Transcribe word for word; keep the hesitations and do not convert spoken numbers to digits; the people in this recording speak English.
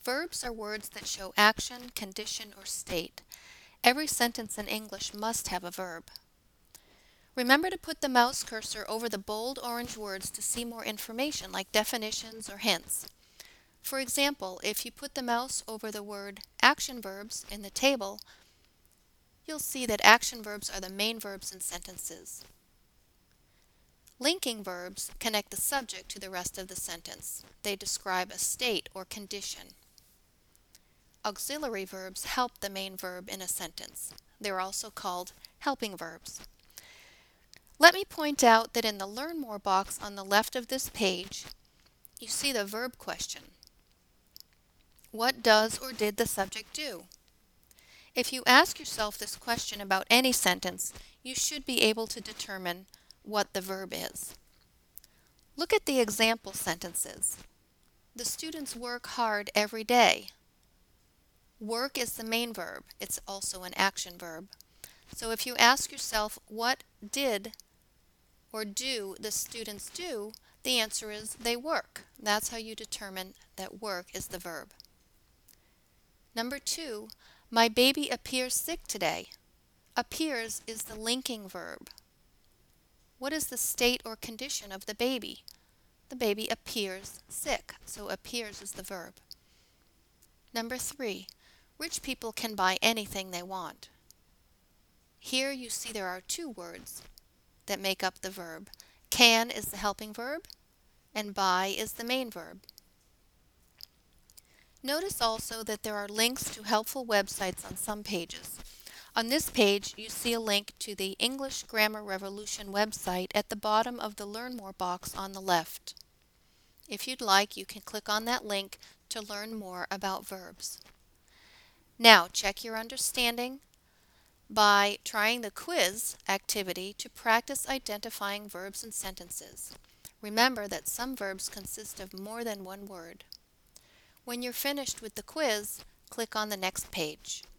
Verbs are words that show action, condition, or state. Every sentence in English must have a verb. Remember to put the mouse cursor over the bold orange words to see more information like definitions or hints. For example, if you put the mouse over the word action verbs in the table, you'll see that action verbs are the main verbs in sentences. Linking verbs connect the subject to the rest of the sentence. They describe a state or condition. Auxiliary verbs help the main verb in a sentence. They're also called helping verbs. Let me point out that in the Learn More box on the left of this page, you see the verb question. What does or did the subject do? If you ask yourself this question about any sentence, you should be able to determine what the verb is. Look at the example sentences. The students work hard every day. Work is the main verb. It's also an action verb. So if you ask yourself, what did or do the students do, the answer is they work. That's how you determine that work is the verb. Number two, my baby appears sick today. Appears is the linking verb. What is the state or condition of the baby? The baby appears sick, so appears is the verb. Number three, rich people can buy anything they want. Here you see there are two words that make up the verb. Can is the helping verb, and buy is the main verb. Notice also that there are links to helpful websites on some pages. On this page, you see a link to the English Grammar Revolution website at the bottom of the Learn More box on the left. If you'd like, you can click on that link to learn more about verbs. Now, check your understanding by trying the quiz activity to practice identifying verbs and sentences. Remember that some verbs consist of more than one word. When you're finished with the quiz, click on the next page.